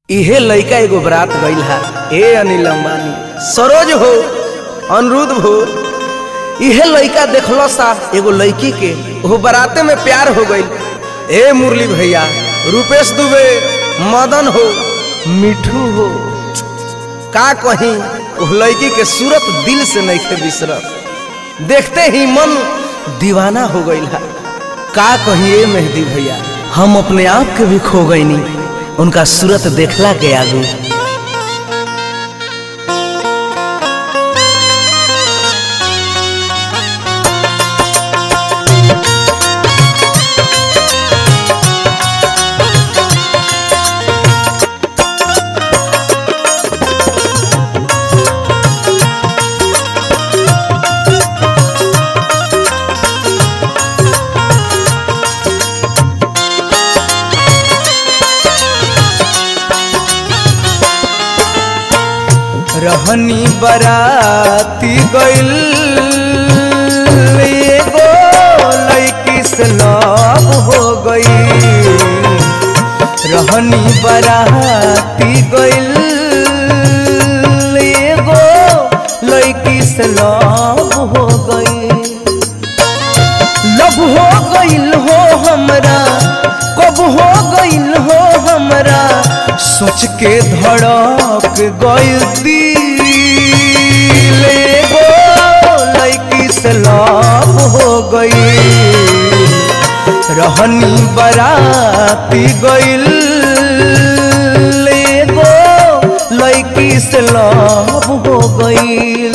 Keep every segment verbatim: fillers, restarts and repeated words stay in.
इहे लइका एगो बरात गईल हा। ए अनिल अंबानी, सरोज हो, अनिरुद्ध हो, इहे लइका देखलो सा एगो लड़की के वो बराते में प्यार हो गई। ए मुरली भैया, रूपेश दुबे, मदन हो, मिठू हो, का कहीं वो लड़की के सूरत दिल से नहीं थे बिसरत। देखते ही मन दीवाना हो गई है। का कहीं ए मेहदी भैया, हम अपने आप के भी खो गई नहीं उनका सूरत देखला के आगू। रहनी बराती गइल एगो लड़की से लव हो गई। रहनी बराती गइल एगो लड़की से लव हो गई। लव हो गइल हो हमरा, कब हो गइल हो हमरा, सोच के धड़क गइल दिल एगो लड़की से लव हो गई। रहनी बराती गइल एगो लड़की से लव हो गई।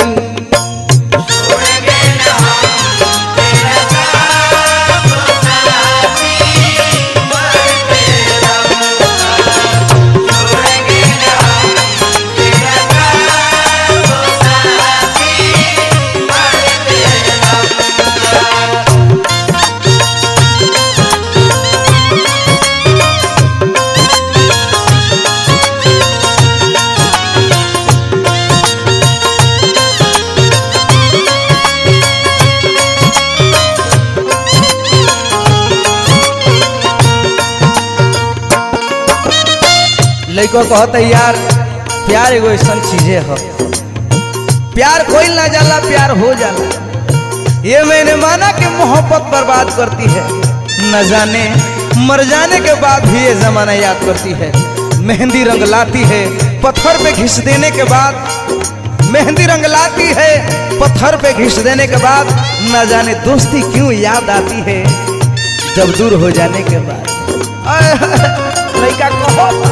लइको कहता यार प्यार एगो ऐसा चीजें है, प्यार कोई ना जाला प्यार हो जाला। ये मैंने माना कि मोहब्बत बर्बाद करती है, न जाने मर जाने के बाद भी ये जमाना याद करती है। मेहंदी रंग लाती है पत्थर पे घिस देने के बाद, मेहंदी रंग लाती है पत्थर पे घिस देने के बाद, न जाने दोस्ती क्यों याद आती है जब दूर हो जाने के बाद। लइका कहो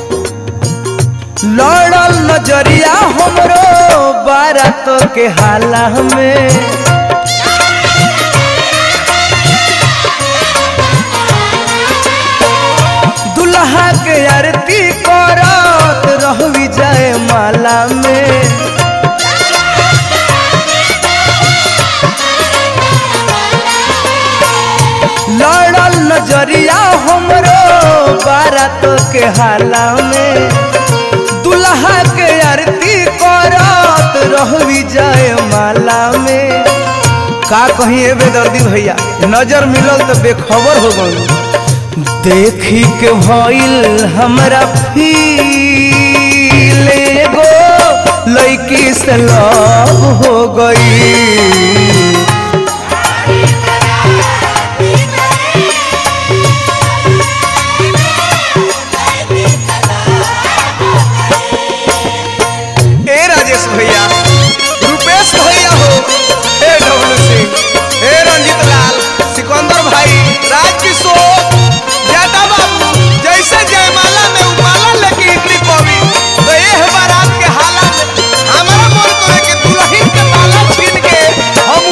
लड़ल नजरिया हमरो बारात के हाला में, दुल्हा के आरती करत रहवी जाए माला में। लड़ल नजरिया हमरो बारात के हाला में, दुल्हा के आरती करत रहवी जाए माला में। का कहीं बेदर्दी भैया, नजर मिलल तो बेखबर हो गई। देखी के भइल हमरा फील एगो लड़की से लव हो गई। भैया, रूपेश भैया हो, हे डब्लू सिंह, हे रंजित लाल, सिकंदर भाई, राजकिशोर, जाटा बाबू, जैसे जयमाला में उमाला लेके इतनी पवी, तो ये बारात के हाला में हमारा मन करे कि दुल्हन के माला छीन के हम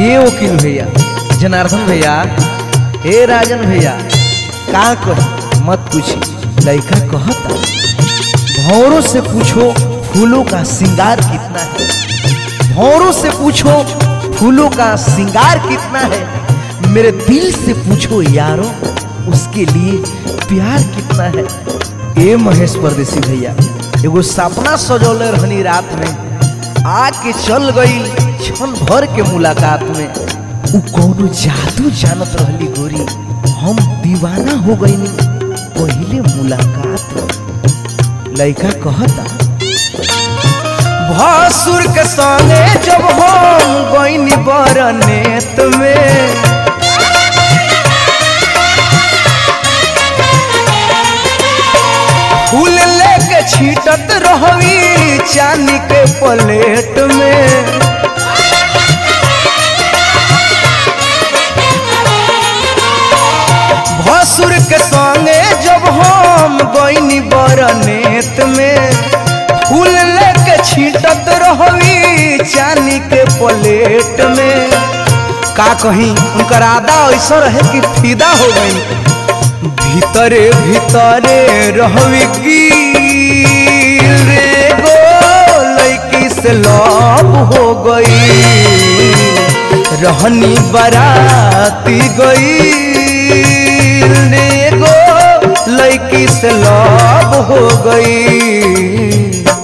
ये वकील भैया, जनार्दन भैया, ए राजन भैया, का कह मत पूछी। लड़का कहता भौरों से पूछो फूलों का श्रृंगार कितना है, भौरों से पूछो फूलों का श्रृंगार कितना है, मेरे दिल से पूछो यारो उसके लिए प्यार कितना है। ए महेश परदेसी भैया, एगो सपना सजौले रहनी रात में, आके चल गई क्षण भर के मुलाकात में। उ कौनो जादू जानत रहली गोरी, हम दीवाना हो गईनी पहले मुलाकात में। लड़का कहता भसुर के संगे जब हम गईनी बरनेत में, फूल लेके छीटत रहवी चांदी के प्लेट में, भसुर के संगे जब हम गईनी बरनेत में, फूल लेके छीटत रहवी चांदी के प्लेट में। का कहीं उनका आदा ऐसा रहे कि फिदा हो गई, भीतरे भीतरे रहवी की रे गो लड़की से लव हो गई, रहनी बराती गई रे गो लड़की से लव हो गई।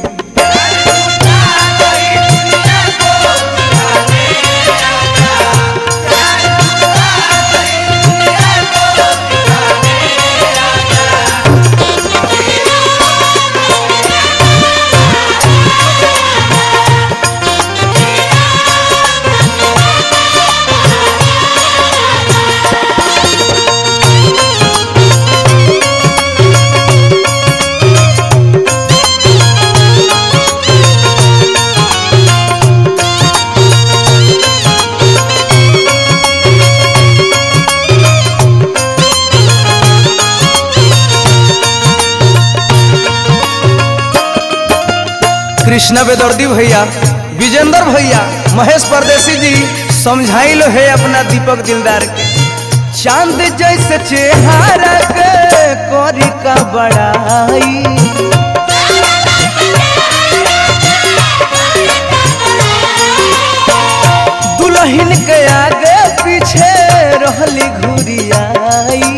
कृष्णा बेदर्दी भैया, विजेंद्र भैया, महेश परदेसी जी समझाई लो है अपना दीपक दिलदार के। चांद जैसे चेहरा के कोरी का बड़ाई, दुल्हन के आगे पीछे रहली घुरियाई,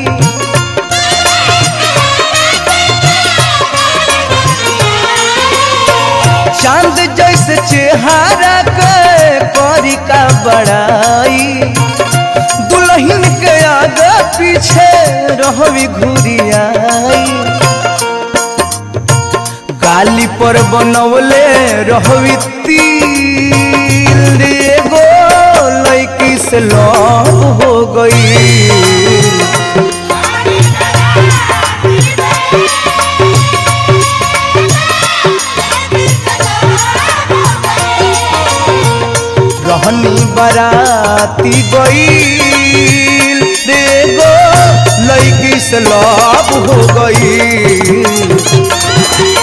चांद जैसे चेहरा के कोरी का बड़ाई, दुल्हन के आगे पीछे रहवी घुरियाई, गाली पर बनवले रहवी तिल रे गो लड़की से लव हो गई। रहनी बराती गई रे गो लड़की से लव हो गई।